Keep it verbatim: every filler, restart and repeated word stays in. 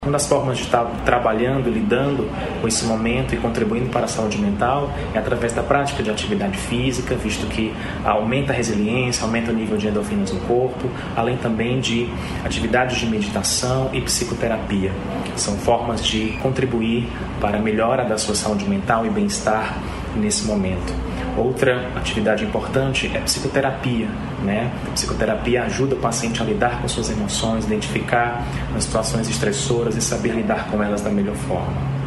Uma das formas de estar trabalhando, lidando com esse momento e contribuindo para a saúde mental é através da prática de atividade física, visto que aumenta a resiliência, aumenta o nível de endorfinas no corpo, além também de atividades de meditação e psicoterapia. São formas de contribuir para a melhora da sua saúde mental e bem-estar nesse momento. Outra atividade importante é psicoterapia, né? A psicoterapia ajuda o paciente a lidar com suas emoções, identificar as situações estressoras e saber lidar com elas da melhor forma.